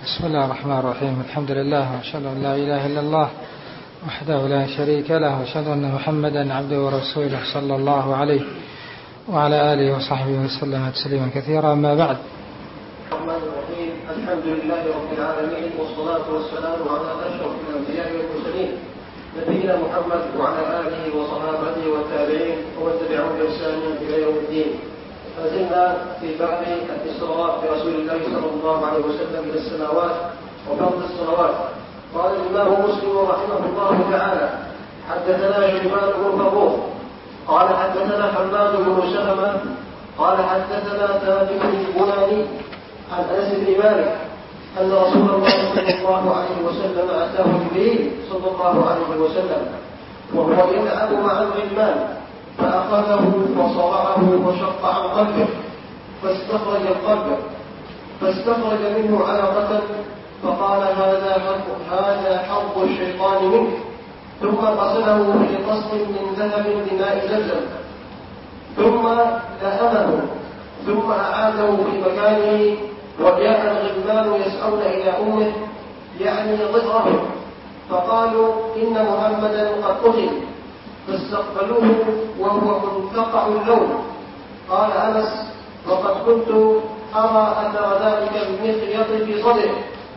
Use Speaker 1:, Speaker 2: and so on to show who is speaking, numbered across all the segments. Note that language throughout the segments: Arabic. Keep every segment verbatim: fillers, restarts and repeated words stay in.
Speaker 1: بسم الله الرحمن الرحيم. الحمد لله وأشهد أن لا إله إلا الله وحده لا شريك له، وأشهد أن محمدا عبده ورسوله صلى الله عليه وعلى آله وصحبه وسلم تسليما كثيرا. أما بعد.
Speaker 2: الرحمن الرحيم. الحمد لله رب العالمين، والصلاة والسلام على أشرف الأنبياء والمرسلين نبينا محمد وعلى آله وصحابته والتابعين ومن تبعهم بإحسان إلى يوم الدين. فزلنا في باب الإسراء برسول الله صلى الله عليه وسلم إلى السماوات وفرض الصلوات. قال الإمام مسلم رحمه الله تعالى: حدثنا شيبان بن فروخ قال حدثنا حماد بن سلمة قال حدثنا ثابت البناني عن أنس بن مالك أن رسول الله صلى الله عليه وسلم أتاه جبريل صلى الله عليه وسلم وهو يلعب مع الغلمان، فأخذه وصرعه وشق عن قلبه فاستخرج القلب فاستخرج منه علقة، فقال: هذا حرب هذا حرب الشيطان منك. ثم غسله في قصر من ذهب بماء زمزم، ثم لأمه، ثم أعاده في مكانه. وجاء الغلمان يسعون إلى أمه يعني ضئره، فقالوا: إن محمدا قد قتل، فاستقبلوه وهو منتقع اللون. قال أنس: وقد كنت أرى أثر ذلك المخيط في صدره.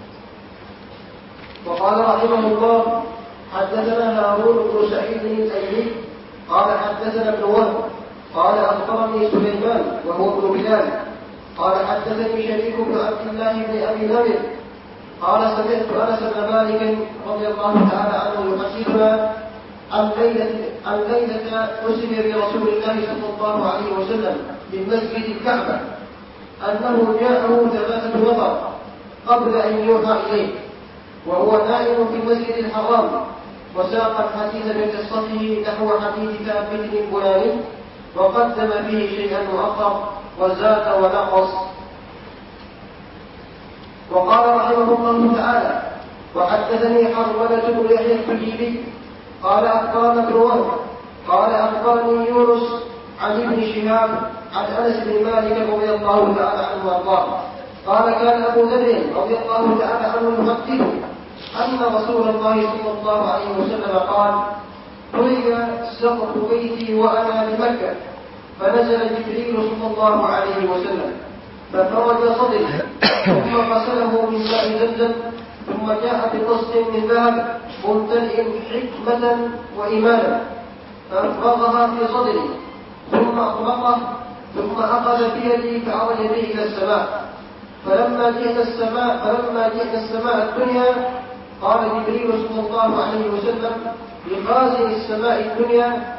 Speaker 2: وقال رحمه الله: حدثنا هارون بن سعيد الأيلي قال حدثنا ابن وهب قال أخبرني سليمان وهو ابن بلال قال حدثني شريك بن عبد الله بن أبي نمر قال سمعت أنس بن مالك رضي الله تعالى عنه يحدثنا عن ليلة عن ليلة أسري برسول الله صلى الله عليه وسلم من مسجد الكعبة أنه جاءه ثلاثة نفر قبل أن يوحى إليه وهو نائم في المسجد الحرام، وساق الحديث بقصته نحو حديث ثابت البناني وقدم فيه شيئا مؤخر وزاد ونقص. وقال رحمه الله تعالى: وحدثني حرملة بن يحيى التجيبي قال أخبرنا ابن وهب قال أخبرني يونس عن ابن شهاب عن أنس بن مالك رضي الله تعالى عنه وارضاه قال: كان أبو ذر رضي الله تعالى عنه يحدث أن رسول الله صلى الله عليه وسلم قال: طرق سقف بيتي وأنا بمكة، فنزل جبريل صلى الله عليه وسلم ففرج صدري ثم غسله من ماء زمزم، ثم جاء بقسط من ذهب ممتلئ حكمة وإيمانا فأفرغها في صدري ثم أطلقه، ثم أخذ بيدي فعرج به إلى السماء. فلما جئنا السماء فلما جئنا السماء الدنيا قال جبريل صلى الله عليه وسلم لخازن السماء الدنيا: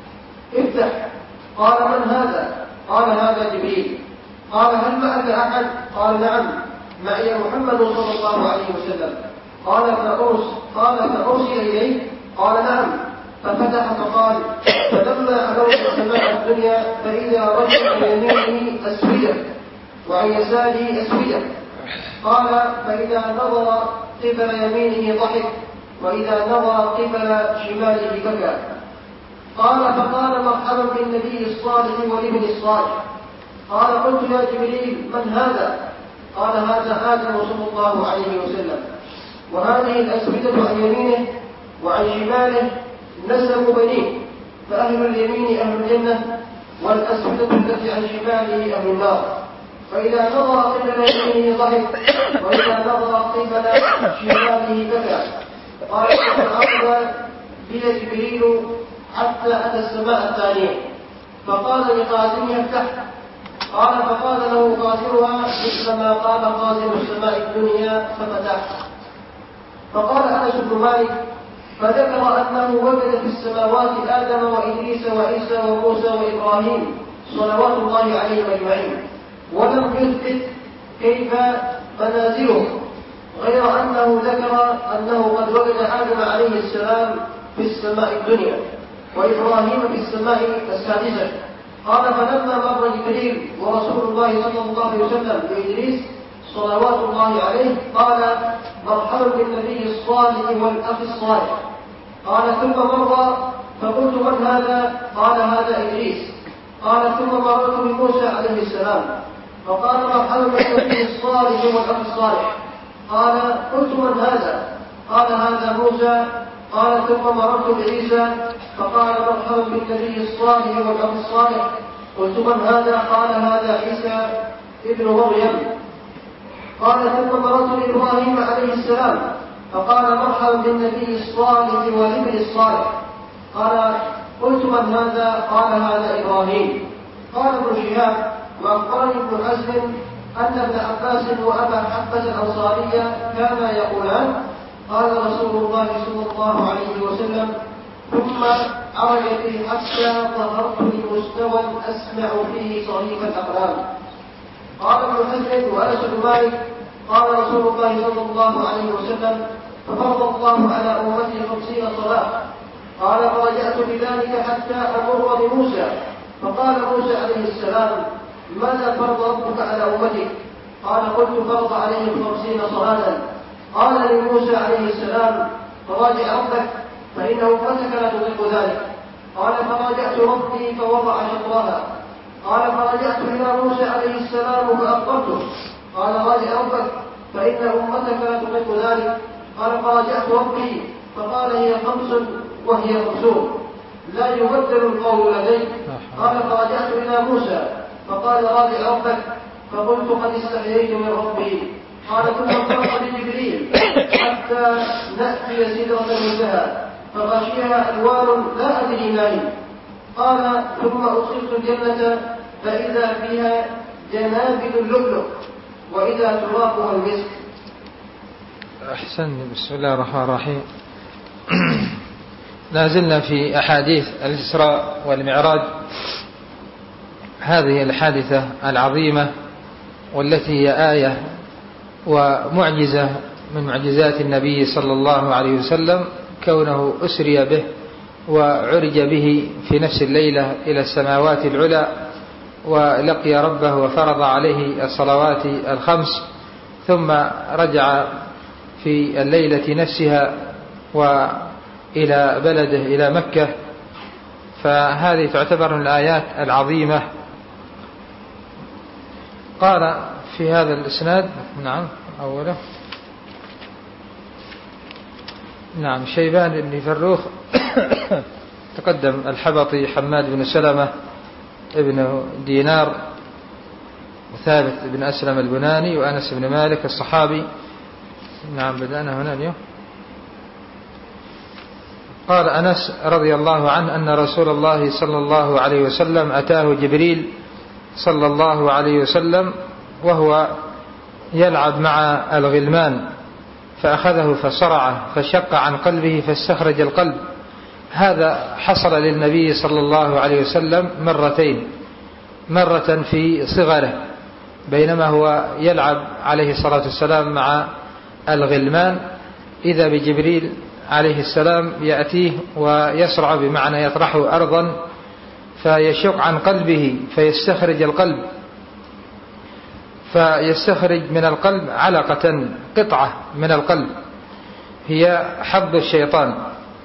Speaker 2: افتح. قال: من هذا؟ قال: هذا جبريل. قال: هل معك أحد؟ قال: نعم، معي محمد صلى الله عليه وسلم. قال: فأرس قال فأرسل إليه؟ قال: نعم. ففتح فقال: فلما علوت السماء الدنيا فإذا رجل عن يمينه أسودة وعن يساره أسودة. قال: فإذا نظر قبل يمينه ضحك، وإذا نظر قبل شماله بكى. قال: فقال: مرحبا بالنبي الصالح والابن الصالح. قال: قلت: يا جبريل، من هذا؟ قال: هذا آدم صلى الله عليه وسلم. وهذه الأسودة عن يمينه وعن شماله نسب بنيه، فأهل اليمين أهل الجنة، والأسودة التي عن شماله أهل النار. فإذا نظر قبل يمينه ضحك، وإذا نظر قبل شماله بكى. قال: فأخذ بي جبريل حتى أتى السماء الثانية، فقال لخازنها: افتح. قال: فقال له خازنها مثل ما قال خازن السماء الدنيا ففتح. فقال أنس بن مالك: فذكر أنه وجد في السماوات آدم وإدريس وعيسى وموسى وإبراهيم صلوات الله عليهم أجمعين، ولم يثبت كيف منازلهم، غير أنه ذكر أنه قد وجد آدم عليه السلام في السماء الدنيا وإبراهيم في السماء السادسة. قال: فلما مر جبريل ورسول الله صلى الله عليه وسلم بإدريس صلوات الله عليه قال: مرحبا بالنبي الصالح والأخ الصالح. قال: ثم مر فقلت: من هذا؟ قال: هذا إدريس. قال: ثم مررت بموسى عليه السلام فقال: مرحبا بالنبي الصالح والأخ الصالح. قال قلت من هذا؟ قال هذا موسى. قال ثم مررت بعيسى فقال مرحبا بالنبي الصالح والأخ الصالح. قلت من هذا؟ قال هذا عيسى ابن مريم. قال ثم مررت بإبراهيم عليه السلام فقال مرحبا بالنبي الصالح والابن الصالح. قال قلت من هذا؟ قال هذا إبراهيم. قال ابن شهاب وأخبرني ابن حزم أن ابن عباس وأبا حفص الأنصارية كانا يقولان قال رسول الله صلى الله عليه وسلم ثم عرج بي حتى ظهرت لمستوى أسمع فيه صريف الأقلام. قال ابن حزم وأنس بن مالك قال رسول الله صلى الله عليه وسلم ففرض الله على أمتي خمسين صلاة. قال فرجعت بذلك حتى أمر بموسى فقال موسى عليه السلام ماذا فرض ربك على أمتك؟ قال قلت فرض عليهم خمسين صلاة. قال لموسى عليه السلام فراجع ربك فإن أمتك لا تطيق ذلك. قال فراجعت ربي فوضع شطرها. قال فرجعت إلى موسى عليه السلام فأخبرته. قال راجع ربك فإن أمتك لا تطيق ذلك. قال فرجعت ربي فقال هي خمس وهي خمسون لا يبدل القول لدي. قال فرجعت إلى موسى فقال راجع ربك فقلت قد استحييت من ربي. قال ثم انطلق بجبريل حتى نأتي سدرة المنتهى فغشيها ألوان لا أدري ما هي. قال ثم أدخلت الجنة فإذا فيها جنابذ اللؤلؤ وإذا ترابها المسك.
Speaker 1: أحسن. بسم الله الرحمن الرحيم. لازلنا في أحاديث الإسراء والمعراج، هذه الحادثة العظيمة والتي هي آية ومعجزة من معجزات النبي صلى الله عليه وسلم، كونه أسري به وعرج به في نفس الليلة إلى السماوات العلى ولقي ربه وفرض عليه الصلوات الخمس، ثم رجع في الليلة نفسها وإلى بلده إلى مكة. فهذه تعتبر من الآيات العظيمة. قال في هذا الإسناد نعم أوله نعم شيبان بن فروخ تقدم الحبطي حماد بن سلمة ابن دينار وثابت بن أسلم البناني وأنس بن مالك الصحابي. نعم بدأنا هنا اليوم. قال أنس رضي الله عنه أن رسول الله صلى الله عليه وسلم أتاه جبريل صلى الله عليه وسلم وهو يلعب مع الغلمان فأخذه فصرعه فشق عن قلبه فاستخرج القلب. هذا حصل للنبي صلى الله عليه وسلم مرتين، مرة في صغره بينما هو يلعب عليه الصلاة والسلام مع الغلمان، إذا بجبريل عليه السلام يأتيه ويسرع بمعنى يطرحه أرضا فيشق عن قلبه فيستخرج القلب، فيستخرج من القلب علقة قطعة من القلب هي حظ الشيطان.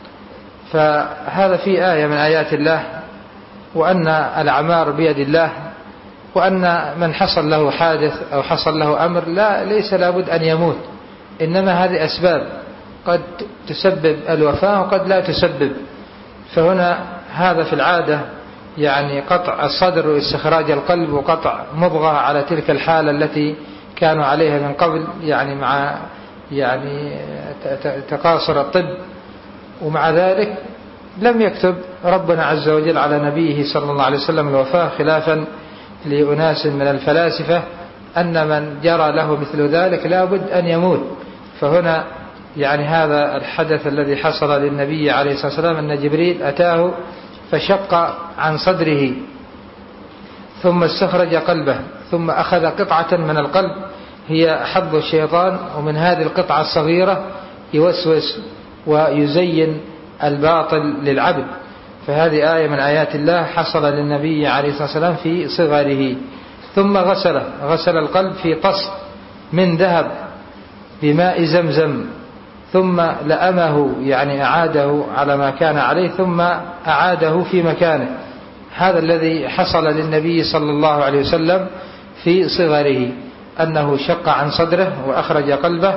Speaker 1: فهذا في آية من آيات الله، وأن الأعمار بيد الله، وأن من حصل له حادث أو حصل له أمر لا ليس لابد أن يموت، إنما هذه أسباب قد تسبب الوفاة وقد لا تسبب. فهنا هذا في العادة يعني قطع الصدر واستخراج القلب وقطع مضغة على تلك الحالة التي كانوا عليها من قبل، يعني مع يعني تقاصر الطب. ومع ذلك لم يكتب ربنا عز وجل على نبيه صلى الله عليه وسلم الوفاة، خلافا لأناس من الفلاسفة أن من جرى له مثل ذلك لا بد أن يموت. فهنا يعني هذا الحدث الذي حصل للنبي عليه الصلاة والسلام أن جبريل أتاه فشق عن صدره ثم استخرج قلبه ثم أخذ قطعة من القلب هي حظ الشيطان، ومن هذه القطعة الصغيرة يوسوس ويزين الباطل للعبد. فهذه آية من آيات الله حصل للنبي عليه الصلاة والسلام في صغره. ثم غسله غسل القلب في طست من ذهب بماء زمزم ثم لأمه يعني أعاده على ما كان عليه ثم أعاده في مكانه. هذا الذي حصل للنبي صلى الله عليه وسلم في صغره، أنه شق عن صدره وأخرج قلبه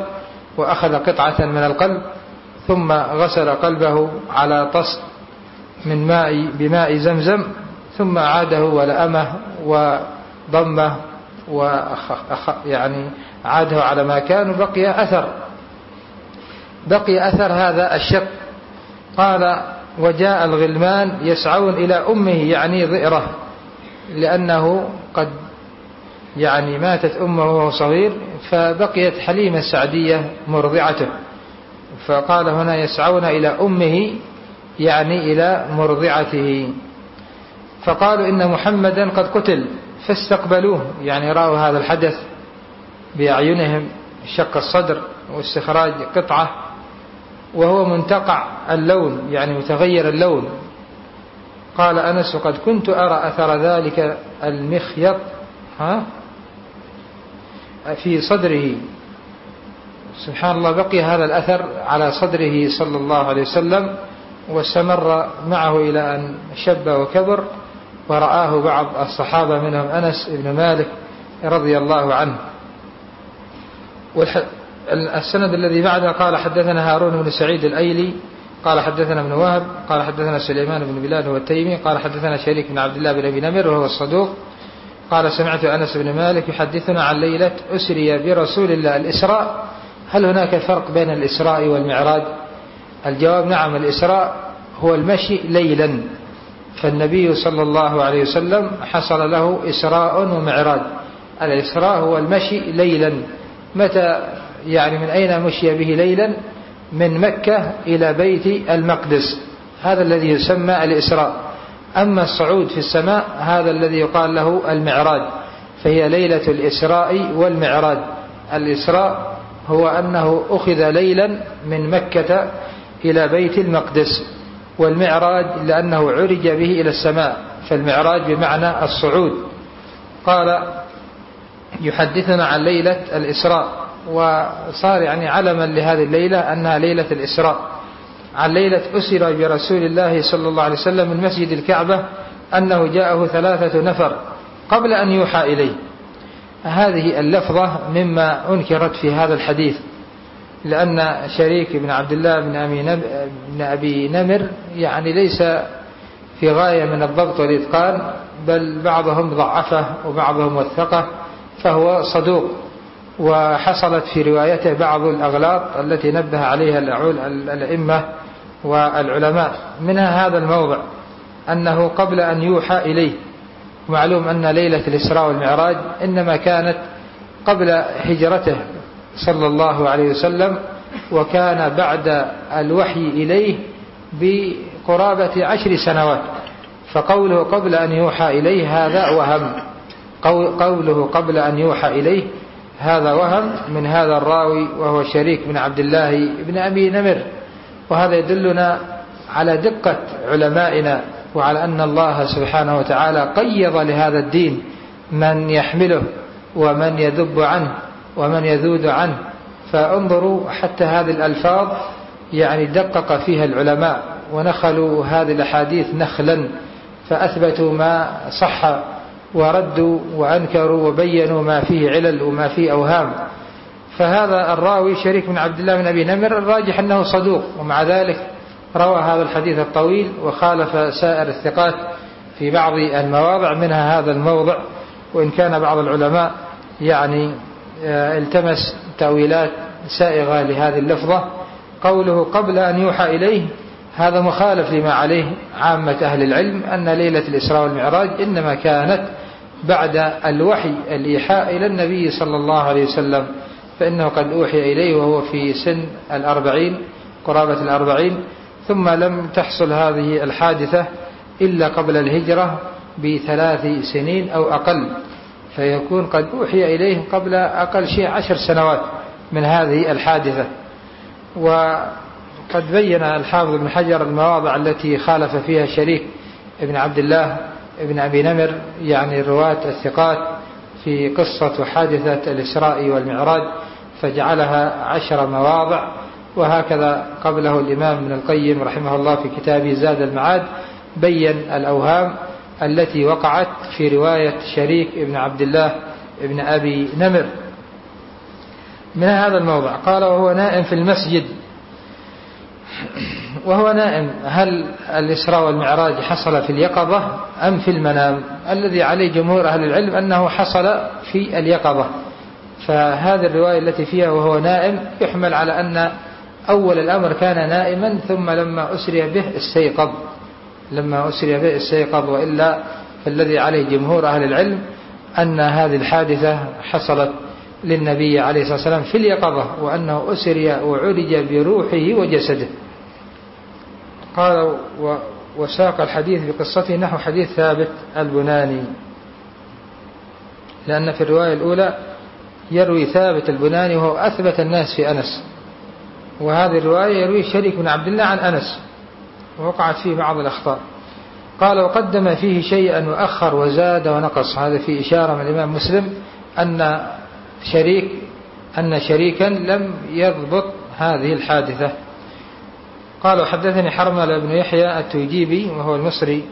Speaker 1: وأخذ قطعة من القلب ثم غسل قلبه على طست من ماء بماء زمزم ثم عاده ولأمه وضمه ويعني عاده على ما كان وبقي أثر بقي أثر هذا الشق. قال وجاء الغلمان يسعون إلى أمه يعني ضئره، لأنه قد يعني ماتت أمه وهو صغير فبقيت حليمة السعدية مرضعته، فقال هنا يسعون إلى أمه يعني إلى مرضعته. فقالوا إن محمدا قد قتل فاستقبلوه، يعني رأوا هذا الحدث بأعينهم، شق الصدر واستخراج قطعة وهو منتقع اللون يعني متغير اللون. قال أنس قد كنت أرى أثر ذلك المخيط ها في صدره. سبحان الله، بقي هذا الأثر على صدره صلى الله عليه وسلم واستمر معه إلى أن شب وكبر، ورآه بعض الصحابة منهم أنس بن مالك رضي الله عنه. والسند الذي بعده قال حدثنا هارون بن سعيد الأيلي قال حدثنا ابن وهب قال حدثنا سليمان بن بلال هو التيمي قال حدثنا شريك بن عبد الله بن أبي نمر وهو الصدوق قال سمعت أنس بن مالك يحدثنا عن ليلة أسري برسول الله. الإسراء، هل هناك فرق بين الإسراء والمعراج؟ الجواب نعم، الإسراء هو المشي ليلا، فالنبي صلى الله عليه وسلم حصل له إسراء ومعراج. الإسراء هو المشي ليلا. متى يعني من أين مشي به ليلا؟ من مكة إلى بيت المقدس، هذا الذي يسمى الإسراء. أما الصعود في السماء هذا الذي يقال له المعراج، فهي ليلة الإسراء والمعراج. الإسراء هو أنه أخذ ليلا من مكة إلى بيت المقدس، والمعراج لأنه عرج به إلى السماء، فالمعراج بمعنى الصعود. قال يحدثنا عن ليلة الإسراء، وصار يعني علما لهذه الليلة أنها ليلة الإسراء. عن ليلة أسر برسول الله صلى الله عليه وسلم من مسجد الكعبة أنه جاءه ثلاثة نفر قبل أن يوحى إليه. هذه اللفظة مما أنكرت في هذا الحديث، لأن شريك بن عبد الله بن أبي نمر يعني ليس في غاية من الضبط والإتقان، بل بعضهم ضعفه وبعضهم وثقه، فهو صدوق، وحصلت في روايته بعض الأغلاط التي نبه عليها الأئمة والعلماء. منها هذا الموضع أنه قبل أن يوحى إليه. معلوم أن ليلة الإسراء والمعراج إنما كانت قبل هجرته صلى الله عليه وسلم، وكان بعد الوحي إليه بقرابة عشر سنوات. فقوله قبل أن يوحى إليه هذا وهم، قوله قبل أن يوحى إليه هذا وهم من هذا الراوي وهو شريك بن عبد الله بن أبي نمر. وهذا يدلنا على دقة علمائنا، وعلى أن الله سبحانه وتعالى قيض لهذا الدين من يحمله ومن يذب عنه ومن يذود عنه. فانظروا حتى هذه الألفاظ يعني دقق فيها العلماء، ونخلوا هذه الأحاديث نخلا، فأثبتوا ما صح وردوا وأنكروا وبينوا ما فيه علل وما فيه أوهام. فهذا الراوي شريك بن عبد الله بن أبي نمر الراجح أنه صدوق، ومع ذلك روى هذا الحديث الطويل وخالف سائر الثقات في بعض المواضع، منها هذا الموضع. وإن كان بعض العلماء يعني التمس تأويلات سائغة لهذه اللفظة. قوله قبل أن يوحى إليه هذا مخالف لما عليه عامة أهل العلم، أن ليلة الإسراء والمعراج إنما كانت بعد الوحي الإيحاء إلى النبي صلى الله عليه وسلم، فإنه قد أوحي إليه وهو في سن الأربعين قرابة الأربعين، ثم لم تحصل هذه الحادثة إلا قبل الهجرة بثلاث سنين أو أقل، فيكون قد أوحي إليه قبل أقل شيء عشر سنوات من هذه الحادثة. وقد بين الحافظ بن حجر المواضع التي خالف فيها شريك ابن عبد الله ابن أبي نمر يعني الرواة الثقات في قصة وحادثة الإسراء والمعراج، فجعلها عشر مواضع. وهكذا قبله الإمام ابن القيم رحمه الله في كتابه زاد المعاد بين الأوهام التي وقعت في رواية شريك ابن عبد الله ابن أبي نمر. من هذا الموضع. قال وهو نائم في المسجد. وهو نائم، هل الإسراء والمعراج حصل في اليقظة أم في المنام؟ الذي عليه جمهور أهل العلم أنه حصل في اليقظة، فهذه الرواية التي فيها وهو نائم يحمل على أن أول الأمر كان نائما ثم لما أسري به استيقظ، لما أسري به استيقظ، وإلا فالذي عليه جمهور أهل العلم أن هذه الحادثة حصلت للنبي عليه الصلاة والسلام في اليقظة، وأنه أسري وعرج بروحه وجسده. قال وساق الحديث بقصته نحو حديث ثابت البناني، لأن في الرواية الأولى يروي ثابت البناني وهو أثبت الناس في أنس، وهذه الرواية يروي شريك بن عبد الله عن أنس ووقعت فيه بعض الأخطاء. قال وقدم فيه شيئا وأخر وزاد ونقص. هذا في إشارة من الإمام مسلم أن شريك أن شريكا لم يضبط هذه الحادثة. قال وحدثني حرملة بن يحيى التوجيبي وهو المصري،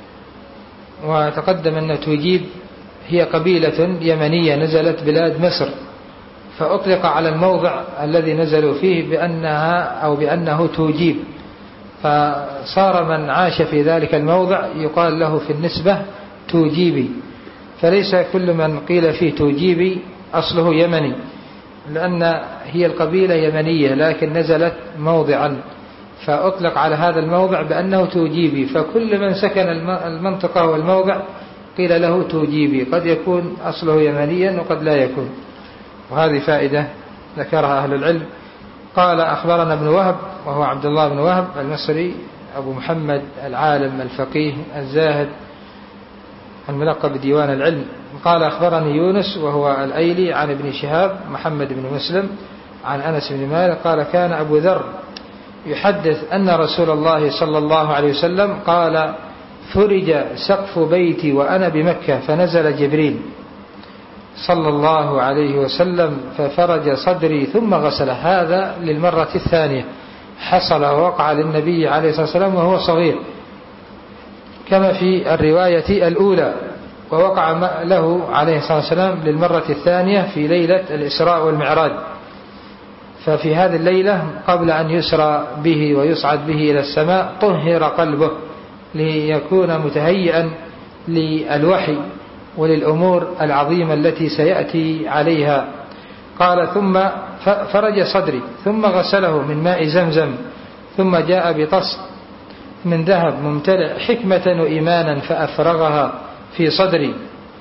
Speaker 1: وتقدم أن توجيب هي قبيلة يمنية نزلت بلاد مصر، فأطلق على الموضع الذي نزلوا فيه بأنها أو بأنه توجيب، فصار من عاش في ذلك الموضع يقال له في النسبة توجيبي، فليس كل من قيل فيه توجيبي أصله يمني، لأن هي القبيلة يمنية لكن نزلت موضعا فأطلق على هذا الموضع بأنه توجيبي، فكل من سكن المنطقة والموضع قيل له توجيبي، قد يكون أصله يمنيا وقد لا يكون. وهذه فائدة ذكرها أهل العلم. قال أخبرنا ابن وهب وهو عبد الله بن وهب المصري أبو محمد العالم الفقيه الزاهد الملقب بديوان العلم. قال أخبرني يونس وهو الأيلي عن ابن شهاب محمد بن مسلم عن أنس بن مالك قال كان أبو ذر يحدث أن رسول الله صلى الله عليه وسلم قال فرج سقف بيتي وأنا بمكة فنزل جبريل صلى الله عليه وسلم ففرج صدري ثم غسله. هذا للمرة الثانية حصل ووقع للنبي عليه الصلاة والسلام وهو صغير كما في الرواية الأولى، ووقع له عليه الصلاة والسلام للمرة الثانية في ليلة الإسراء والمعراج. ففي هذه الليلة قبل أن يسرى به ويصعد به إلى السماء طهر قلبه ليكون متهيئا للوحي وللأمور العظيمة التي سيأتي عليها. قال ثم فرج صدري ثم غسله من ماء زمزم ثم جاء بطست من ذهب ممتلئ حكمة وإيمانا فأفرغها في صدري.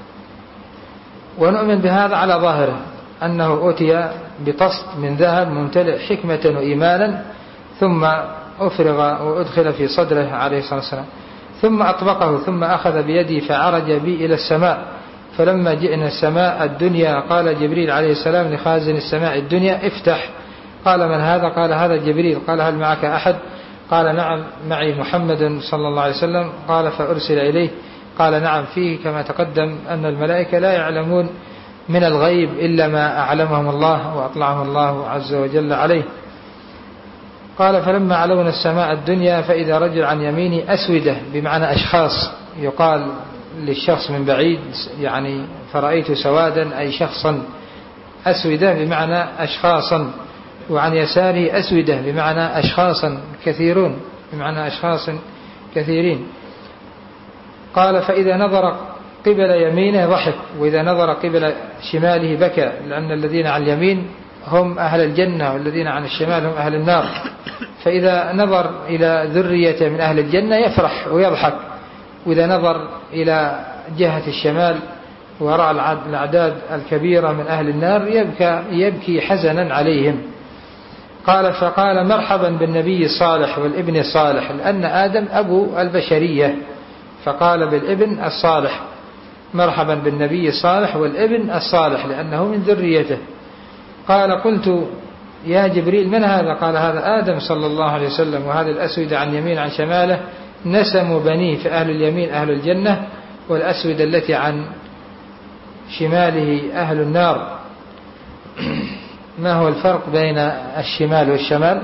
Speaker 1: ونؤمن بهذا على ظاهره أنه أتي بطست من ذهب ممتلئ حكمة وإيمانا ثم أفرغ وأدخل في صدره عليه الصلاة والسلام، ثم أطبقه ثم أخذ بيدي فعرج بي إلى السماء. فلما جئنا السماء الدنيا قال جبريل عليه السلام لخازن السماء الدنيا افتح. قال من هذا؟ قال هذا جبريل. قال هل معك أحد؟ قال نعم معي محمد صلى الله عليه وسلم. قال فأرسل إليه. قال نعم فيه كما تقدم أن الملائكة لا يعلمون من الغيب إلا ما أعلمهم الله وأطلعهم الله عز وجل عليه. قال فلما علونا السماء الدنيا فإذا رجل عن يميني أسودة بمعنى أشخاص، يقال للشخص من بعيد يعني فرأيت سوادا أي شخصا، أسودة بمعنى أشخاصا، وعن يساره أسودة بمعنى أشخاصا كثيرون بمعنى أشخاص كثيرين. قال فإذا نظر قبل يمينه ضحك وإذا نظر قبل شماله بكى، لأن الذين عن اليمين هم أهل الجنة والذين عن الشمال هم أهل النار. فإذا نظر إلى ذرية من أهل الجنة يفرح ويضحك، وإذا نظر إلى جهة الشمال ورأى الأعداد الكبيرة من أهل النار يبكى, يبكي حزنا عليهم. قال فقال مرحبا بالنبي الصالح والابن الصالح، لأن آدم أبو البشرية فقال بالابن الصالح، مرحبا بالنبي الصالح والابن الصالح لأنه من ذريته. قال قلت يا جبريل من هذا؟ قال هذا آدم صلى الله عليه وسلم، وهذا الأسود عن يمين عن شماله نسم بنيه، فأهل اليمين أهل الجنة والأسود التي عن شماله أهل النار. ما هو الفرق بين الشمال والشمال؟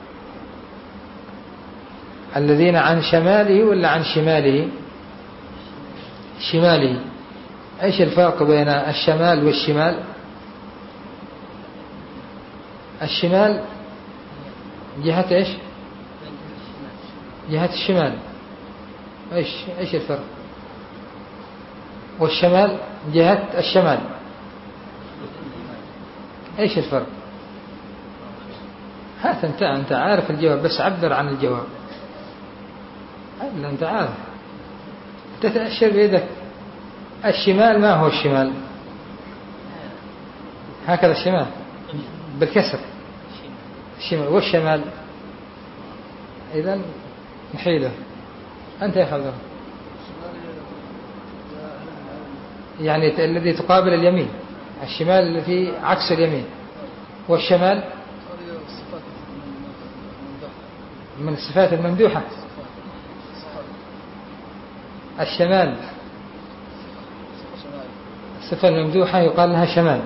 Speaker 1: الذين عن شماله ولا عن شماله؟ شماله. ايش الفرق بين الشمال والشمال؟ الشمال جهة إيش؟ جهة الشمال. إيش إيش الفرق؟ والشمال جهة الشمال، إيش الفرق؟ هات أنت أنت عارف الجواب، بس عبر عن الجواب. أنت عارف، تتأشر بيدك. الشمال ما هو الشمال؟ هكذا الشمال بالكسر الشمال، والشمال إذن نحيله. أنت يا حضر يعني الذي تقابل اليمين، الشمال التي عكس اليمين، والشمال من الصفات الممدوحة. الشمال الصفة الممدوحة يقال لها شمال.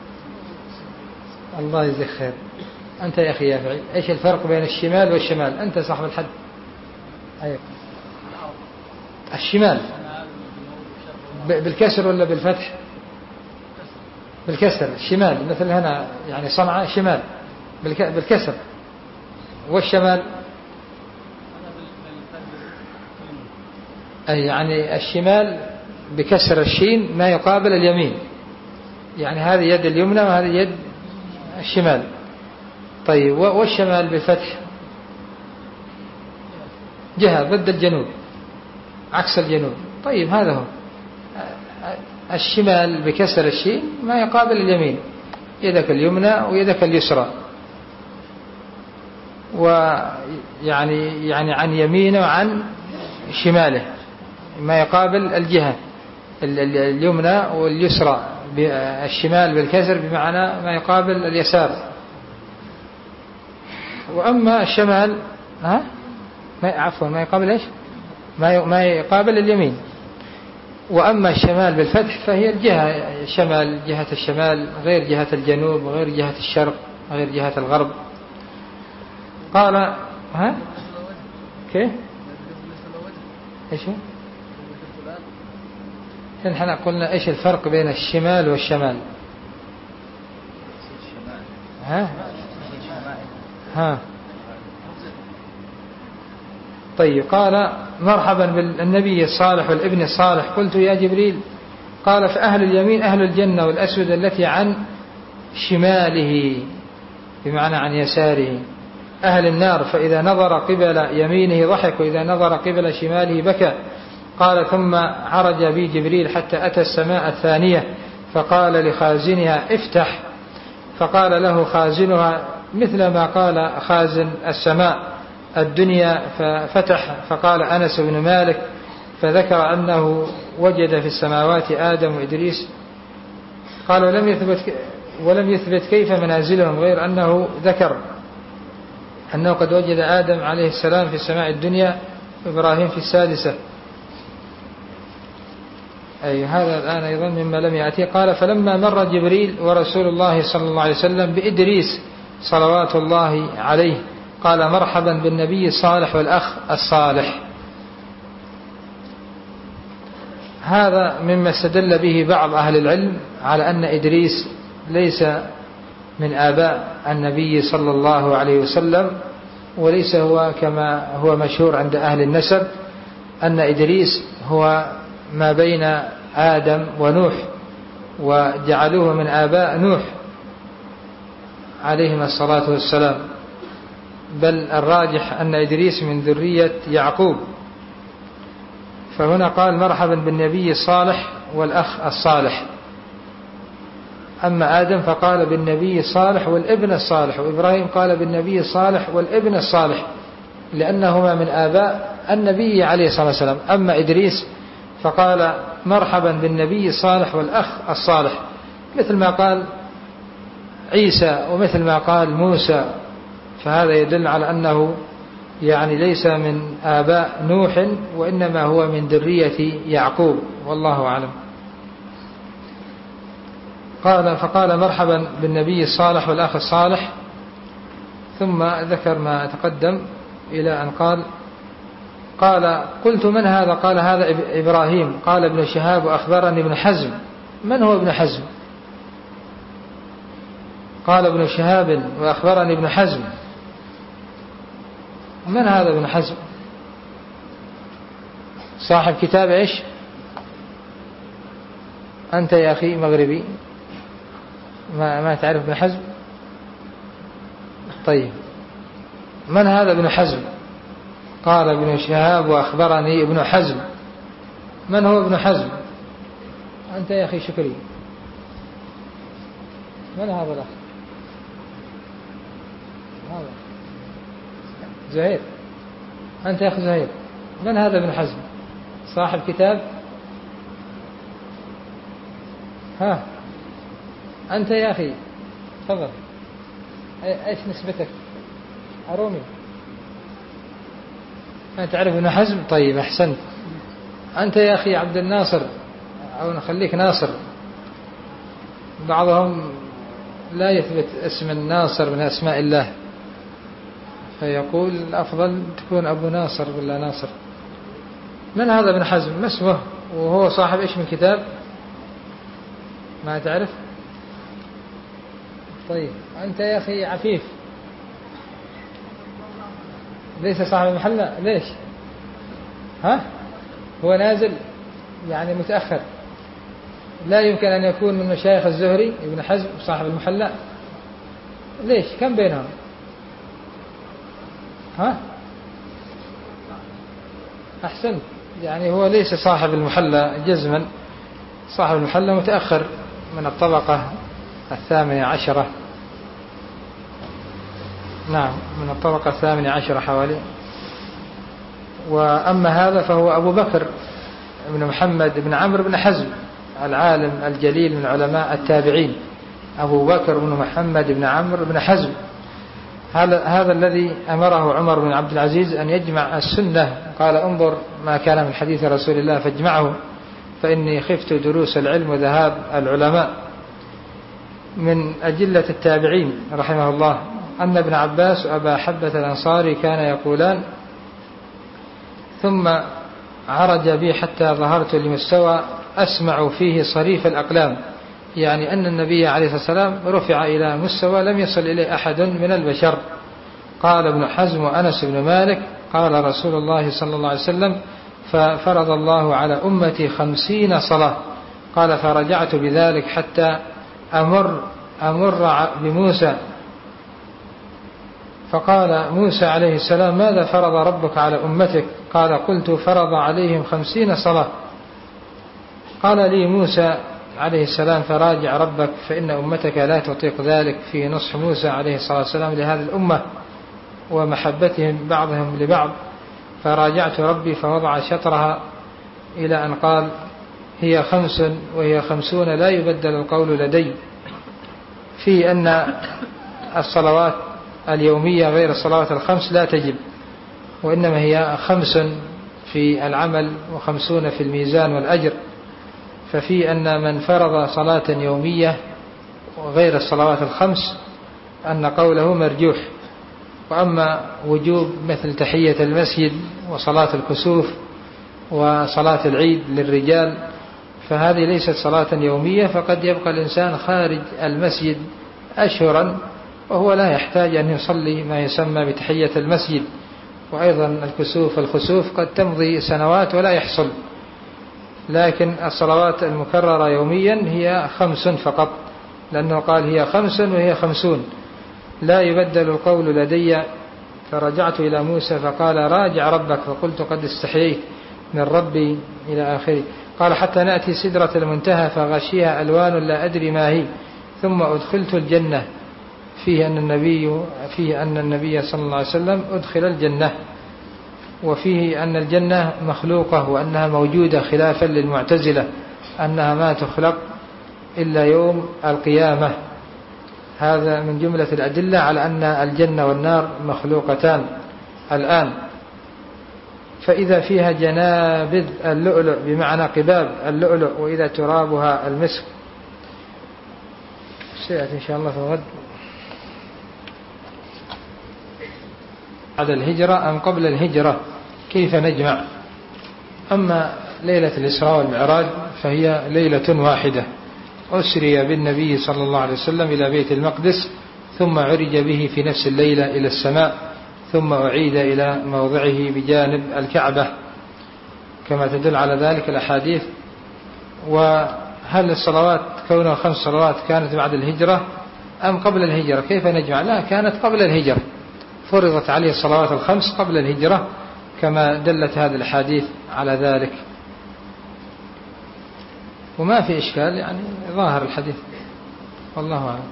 Speaker 1: الله يجزيك خير. أنت يا أخي يافعي، إيش الفرق بين الشمال والشمال؟ أنت صاحب الحد. أيوة. الشمال بالكسر ولا بالفتح؟ بالكسر. الشمال مثل هنا يعني صنعاء شمال بالكسر. والشمال أي يعني الشمال بكسر الشين ما يقابل اليمين، يعني هذه يد اليمنى وهذه يد الشمال. طيب والشمال بالفتح جهة ضد الجنوب، عكس الجنوب. طيب هذا هو الشمال بكسر الشين ما يقابل اليمين، يدك اليمنى ويدك اليسرى، ويعني يعني عن يمينه وعن شماله ما يقابل الجهة اليمنى واليسرى. الشمال بالكسر بمعنى ما يقابل اليسار. وأما الشمال ها ما عفوا ما يقابل إيش؟ ما ما يقابل اليمين. وأما الشمال بالفتح فهي الجهة الشمال، جهة الشمال غير جهة الجنوب وغير جهة الشرق غير جهة الغرب. قال ها كيف ايش نحن قلنا ايش الفرق بين الشمال والشمال؟ ها ها طيب. قال مرحبا بالنبي الصالح والابن الصالح. قلت يا جبريل. قال فأهل اليمين أهل الجنة، والأسود التي عن شماله بمعنى عن يساره أهل النار، فإذا نظر قبل يمينه ضحك وإذا نظر قبل شماله بكى. قال ثم عرج بي جبريل حتى أتى السماء الثانية فقال لخازنها افتح، فقال له خازنها مثل ما قال خازن السماء الدنيا، ففتح. فقال أنس بن مالك فذكر أنه وجد في السماوات آدم وإدريس. قال ولم يثبت ولم يثبت كيف منازلهم، غير أنه ذكر أنه قد وجد آدم عليه السلام في السماء الدنيا وإبراهيم في السادسة. أي هذا الآن أيضا مما لم يأتي. قال فلما مر جبريل ورسول الله صلى الله عليه وسلم بإدريس صلوات الله عليه قال مرحبا بالنبي الصالح والأخ الصالح. هذا مما استدل به بعض أهل العلم على أن إدريس ليس من آباء النبي صلى الله عليه وسلم، وليس هو كما هو مشهور عند أهل النسب أن إدريس هو ما بين آدم ونوح، وجعلوه من آباء نوح عليهما الصلاة والسلام، بل الراجح أن إدريس من ذرية يعقوب. فهنا قال مرحبا بالنبي الصالح والأخ الصالح. أما آدم فقال بالنبي الصالح والابن الصالح، وإبراهيم قال بالنبي الصالح والابن الصالح، لأنهما من آباء النبي عليه الصلاة والسلام. أما إدريس فقال مرحبا بالنبي الصالح والأخ الصالح، مثل ما قال عيسى ومثل ما قال موسى. فهذا يدل على أنه يعني ليس من آباء نوح، وإنما هو من ذرية يعقوب، والله أعلم. قال فقال مرحبا بالنبي الصالح والأخ الصالح، ثم ذكر ما تقدم إلى أن قال قال قلت من هذا؟ قال هذا إبراهيم. قال ابن شهاب أخبرني ابن حزم. من هو ابن حزم؟ قال ابن شهاب وأخبرني ابن حزم. من هذا ابن حزم؟ صاحب كتاب إيش؟ أنت يا أخي مغربي ما, ما تعرف ابن حزم؟ طيب من هذا ابن حزم؟ قال ابن شهاب وأخبرني ابن حزم. من هو ابن حزم؟ أنت يا أخي شكري. من هذا الأخ؟ هذا زهير. أنت يا أخي زهير. من هذا ابن حزم؟ صاحب كتاب؟ ها أنت يا أخي تفضل. إيش نسبتك؟ أرومي. أنت تعرف ابن حزم؟ طيب أحسنت. أنت يا أخي عبد الناصر أو نخليك ناصر. بعضهم لا يثبت اسم الناصر من أسماء الله فيقول الأفضل تكون أبو ناصر ولا ناصر. من هذا ابن حزم؟ ما اسمه؟ وهو صاحب إيش من كتاب؟ ما تعرف؟ طيب أنت يا أخي عفيف ليس صاحب المحلة. ليش؟ ها هو نازل يعني متأخر. لا يمكن أن يكون من مشايخ الزهري ابن حزم صاحب المحلة. ليش؟ كم بينهم؟ ها أحسن. يعني هو ليس صاحب المحلة جزما. صاحب المحلة متأخر من الطبقة الثامنة عشرة. نعم من الطبقة الثامنة عشرة حوالي. وأما هذا فهو أبو بكر بن محمد بن عمرو بن حزم العالم الجليل من علماء التابعين. أبو بكر بن محمد بن عمرو بن حزم هذا هذا الذي أمره عمر بن عبد العزيز أن يجمع السنة. قال انظر ما كان من حديث رسول الله فاجمعه فإني خفت دروس العلم وذهاب العلماء. من أجلة التابعين رحمه الله أن ابن عباس وأبا حبة الأنصاري كان يقولان ثم عرج بي حتى ظهرت لمستوى أسمع فيه صريف الأقلام، يعني أن النبي عليه الصلاة والسلام رفع إلى مستوى لم يصل إليه أحد من البشر. قال ابن حزم وأنس بن مالك قال رسول الله صلى الله عليه وسلم ففرض الله على أمتي خمسين صلاة. قال فرجعت بذلك حتى أمر أمر بموسى فقال موسى عليه السلام ماذا فرض ربك على أمتك؟ قال قلت فرض عليهم خمسين صلاة. قال لي موسى عليه السلام فراجع ربك فإن أمتك لا تطيق ذلك. في نصح موسى عليه الصلاة والسلام لهذه الأمة ومحبتهم بعضهم لبعض. فراجعت ربي فوضع شطرها إلى أن قال هي خمس وهي خمسون لا يبدل القول لدي. في أن الصلوات اليومية غير الصلوات الخمس لا تجب، وإنما هي خمس في العمل وخمسون في الميزان والأجر. ففي أن من فرض صلاة يومية غير الصلوات الخمس أن قوله مرجوح. وأما وجوب مثل تحية المسجد وصلاة الكسوف وصلاة العيد للرجال فهذه ليست صلاة يومية، فقد يبقى الإنسان خارج المسجد أشهرا وهو لا يحتاج أن يصلي ما يسمى بتحية المسجد. وأيضا الكسوف والخسوف قد تمضي سنوات ولا يحصل، لكن الصلوات المكررة يوميا هي خمس فقط، لأنه قال هي خمس وهي خمسون لا يبدل القول لدي. فرجعت إلى موسى فقال راجع ربك فقلت قد استحييت من ربي إلى آخره. قال حتى نأتي سدرة المنتهى فغشيها ألوان لا أدري ما هي ثم أدخلت الجنة. فيه أن النبي فيه أن النبي صلى الله عليه وسلم أدخل الجنة، وفيه أن الجنة مخلوقة وأنها موجودة خلافا للمعتزلة أنها ما تخلق إلا يوم القيامة. هذا من جملة الأدلة على أن الجنة والنار مخلوقتان الآن. فإذا فيها جنابذ اللؤلؤ بمعنى قباب اللؤلؤ وإذا ترابها المسك. سيأتي إن شاء الله في الغد. بعد الهجرة أم قبل الهجرة كيف نجمع؟ أما ليلة الإسراء والمعراج فهي ليلة واحدة أسري بالنبي صلى الله عليه وسلم إلى بيت المقدس ثم عرج به في نفس الليلة إلى السماء ثم أعيد إلى موضعه بجانب الكعبة كما تدل على ذلك الأحاديث. وهل الصلوات كونها خمس صلوات كانت بعد الهجرة أم قبل الهجرة؟ كيف نجمع؟ لا، كانت قبل الهجرة، فرضت عليه الصلوات الخمس قبل الهجرة كما دلت هذه الأحاديث على ذلك، وما في إشكال يعني ظاهر الحديث والله أعلم.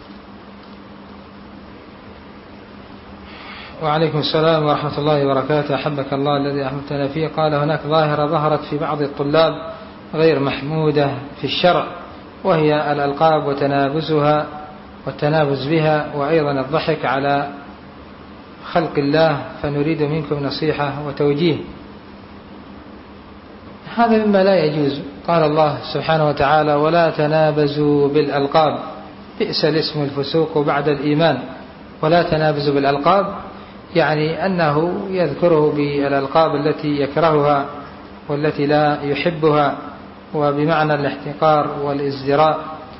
Speaker 1: وعليكم السلام ورحمة الله وبركاته، أحبك الله الذي أحببتنا فيه. قال هناك ظاهرة ظهرت في بعض الطلاب غير محمودة في الشرع، وهي الألقاب وتنابزها والتنابز بها، وأيضا الضحك على خلق الله، فنريد منكم نصيحة وتوجيه. هذا مما لا يجوز. قال الله سبحانه وتعالى: ولا تنابزوا بالألقاب بئس الاسم الفسوق بعد الإيمان. ولا تنابزوا بالألقاب يعني أنه يذكره بالألقاب التي يكرهها والتي لا يحبها، وبمعنى الاحتقار والازدراء.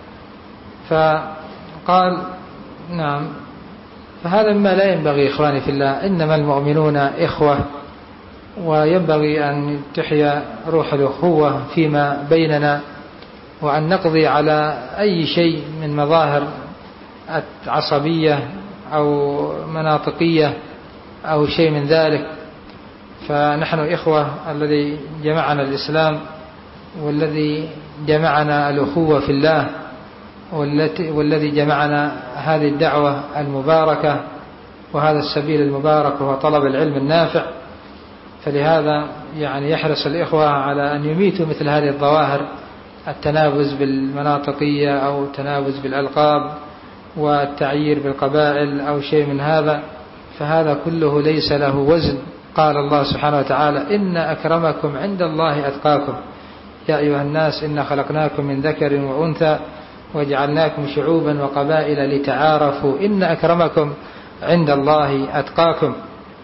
Speaker 1: فقال نعم، فهذا مما لا ينبغي إخواني في الله، إنما المؤمنون إخوة، وينبغي أن تحيا روح الأخوة فيما بيننا، وأن نقضي على أي شيء من مظاهر عصبية أو مناطقية أو شيء من ذلك. فنحن إخوة، الذي جمعنا الإسلام والذي جمعنا الأخوة في الله والذي جمعنا هذه الدعوة المباركة وهذا السبيل المبارك وهو طلب العلم النافع. فلهذا يعني يحرص الإخوة على أن يميتوا مثل هذه الظواهر، التنابز بالمناطقية أو التنابز بالألقاب والتعيير بالقبائل أو شيء من هذا، فهذا كله ليس له وزن. قال الله سبحانه وتعالى: إن أكرمكم عند الله أتقاكم يا أيها الناس إنا خلقناكم من ذكر وأنثى وجعلناكم شعوبا وقبائل لتعارفوا إن أكرمكم عند الله أتقاكم.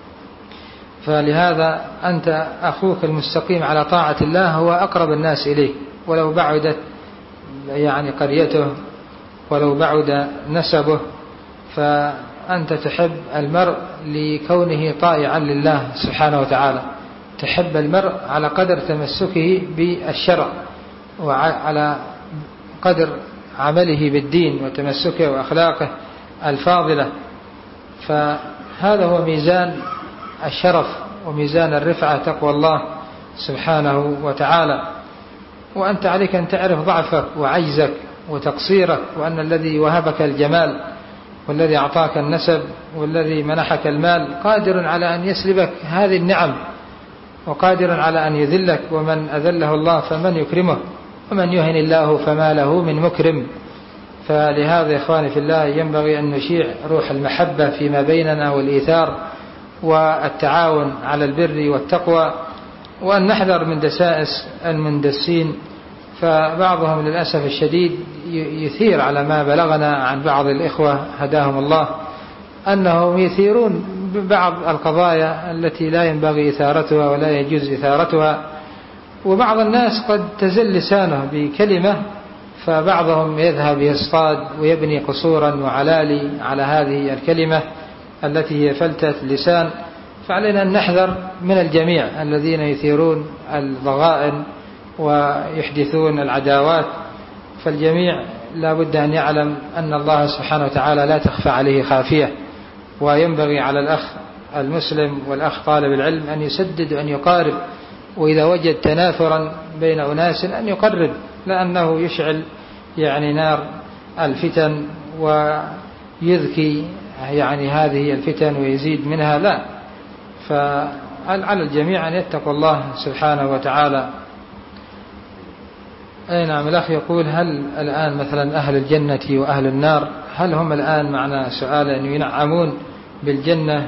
Speaker 1: فلهذا أنت أخوك المستقيم على طاعة الله هو أقرب الناس إليك، ولو بعدت يعني قريته ولو بعد نسبه، فأنت تحب المرء لكونه طائعا لله سبحانه وتعالى، تحب المرء على قدر تمسكه بالشرع وعلى قدر عمله بالدين وتمسكه وأخلاقه الفاضلة. فهذا هو ميزان الشرف وميزان الرفعة، تقوى الله سبحانه وتعالى. وأنت عليك أن تعرف ضعفك وعجزك وتقصيرك، وأن الذي وهبك الجمال والذي أعطاك النسب والذي منحك المال قادر على أن يسلبك هذه النعم، وقادر على أن يذلك، ومن أذله الله فمن يكرمه، ومن يهن الله فما له من مكرم. فلهذا يا إخواني في الله ينبغي أن نشيع روح المحبة فيما بيننا والإيثار والتعاون على البر والتقوى، وأن نحذر من دسائس المندسين. فبعضهم للأسف الشديد يثير على ما بلغنا عن بعض الإخوة هداهم الله أنهم يثيرون بعض القضايا التي لا ينبغي إثارتها ولا يجوز إثارتها، وبعض الناس قد تزل لسانه بكلمة، فبعضهم يذهب يصطاد ويبني قصورا وعلالي على هذه الكلمة التي هي فلتة لسان. فعلينا أن نحذر من الجميع الذين يثيرون الضغائن ويحدثون العداوات. فالجميع لا بد أن يعلم أن الله سبحانه وتعالى لا تخفى عليه خافية، وينبغي على الأخ المسلم والأخ طالب العلم أن يسدد وأن يقارب، وإذا وجد تنافرا بين أناس أن يقرب، لأنه يشعل يعني نار الفتن ويذكي يعني هذه الفتن ويزيد منها. لا، فعلى الجميع أن يتقوا الله سبحانه وتعالى. أي نعم. الأخ يقول: هل الآن مثلا أهل الجنة وأهل النار هل هم الآن معنا سؤال أن ينعمون بالجنة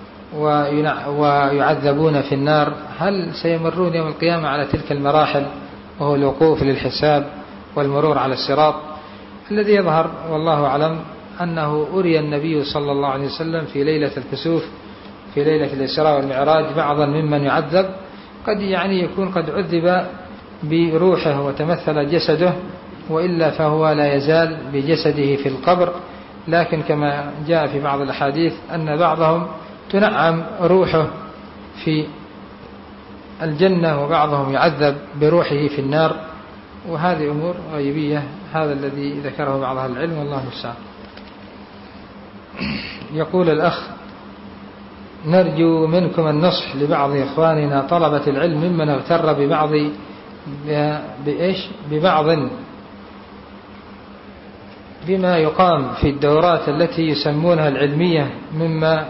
Speaker 1: ويعذبون في النار؟ هل سيمرون يوم القيامة على تلك المراحل وهو الوقوف للحساب والمرور على الصراط؟ الذي يظهر والله أعلم أنه أري النبي صلى الله عليه وسلم في ليلة الكسوف في ليلة الإسراء والمعراج بعضا ممن يعذب، قد يعني يكون قد عذب بروحه وتمثل جسده، وإلا فهو لا يزال بجسده في القبر، لكن كما جاء في بعض الأحاديث أن بعضهم تنعم روحه في الجنة وبعضهم يعذب بروحه في النار، وهذه أمور غيبية. هذا الذي ذكره بعض أهل العلم والله المستعان. يقول الأخ: نرجو منكم النصح لبعض إخواننا طلبة العلم ممن اغتر ببعض بإيش ببعض بما يقام في الدورات التي يسمونها العلمية مما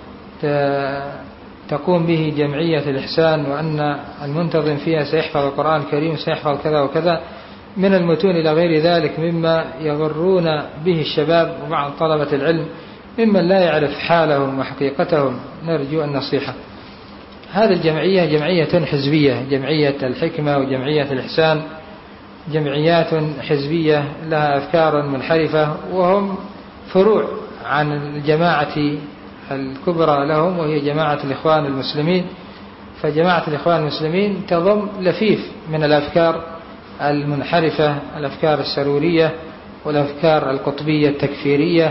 Speaker 1: تقوم به جمعية الإحسان، وأن المنتظم فيها سيحفظ القرآن الكريم سيحفظ كذا وكذا من المتون إلى غير ذلك مما يغرون به الشباب وبعض طلبة العلم ممن لا يعرف حالهم وحقيقتهم. نرجو النصيحة. هذه الجمعية جمعية حزبية، جمعية الحكمة وجمعية الإحسان جمعيات حزبية لها أفكار منحرفة، وهم فروع عن الجماعة الكبرى لهم وهي جماعة الإخوان المسلمين. فجماعة الإخوان المسلمين تضم لفيف من الأفكار المنحرفة، الأفكار السرورية والأفكار القطبية التكفيرية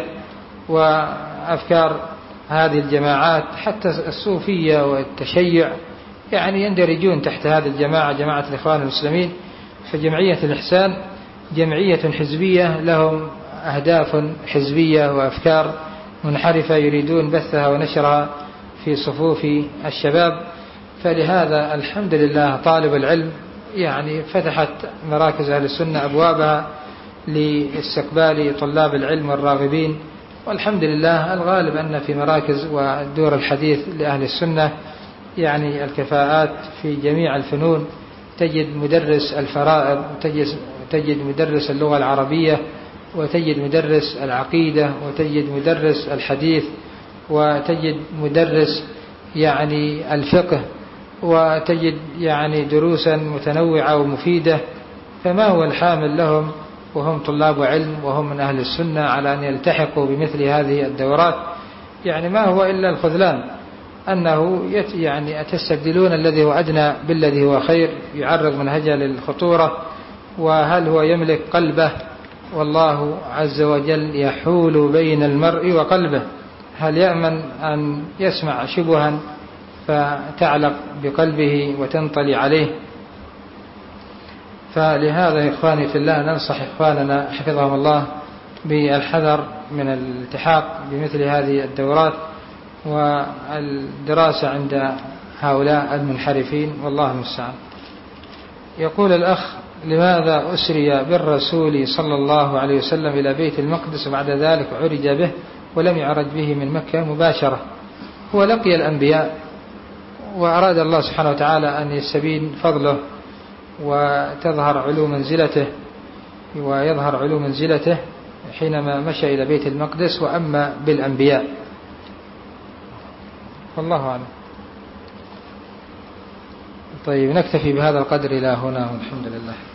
Speaker 1: وأفكار هذه الجماعات، حتى الصوفية والتشيع يعني يندرجون تحت هذه الجماعة، جماعة الإخوان المسلمين. فجمعية الإحسان جمعية حزبية لهم أهداف حزبية وأفكار منحرفة يريدون بثها ونشرها في صفوف الشباب. فلهذا الحمد لله طالب العلم يعني فتحت مراكز أهل السنة أبوابها لاستقبال طلاب العلم والراغبين، والحمد لله الغالب أن في مراكز والدور الحديث لأهل السنة يعني الكفاءات في جميع الفنون. تجد مدرس الفرائض، وتجد مدرس اللغة العربية، وتجد مدرس العقيدة، وتجد مدرس الحديث، وتجد مدرس يعني الفقه، وتجد يعني دروسا متنوعة ومفيدة. فما هو الحامل لهم وهم طلاب علم وهم من أهل السنة على أن يلتحقوا بمثل هذه الدورات؟ يعني ما هو إلا الخذلان، أنه يعني تستبدلون الذي هو أدنى بالذي هو خير، يعرض منهجه للخطورة. وهل هو يملك قلبه؟ والله عز وجل يحول بين المرء وقلبه. هل يأمن أن يسمع شبها فتعلق بقلبه وتنطلي عليه؟ فلهذا إخواني في الله ننصح إخواننا حفظهم الله بالحذر من الالتحاق بمثل هذه الدورات والدراسة عند هؤلاء المنحرفين، والله المستعان. يقول الأخ: لماذا أسري بالرسول صلى الله عليه وسلم إلى بيت المقدس وبعد ذلك عرج به ولم يعرج به من مكة مباشرة؟ هو لقي الأنبياء وأراد الله سبحانه وتعالى أن يستبين فضله وتظهر علو منزلته ويظهر علو منزلته حينما مشى إلى بيت المقدس، وأما بالأنبياء والله أعلم. طيب نكتفي بهذا القدر إلى هنا والحمد لله.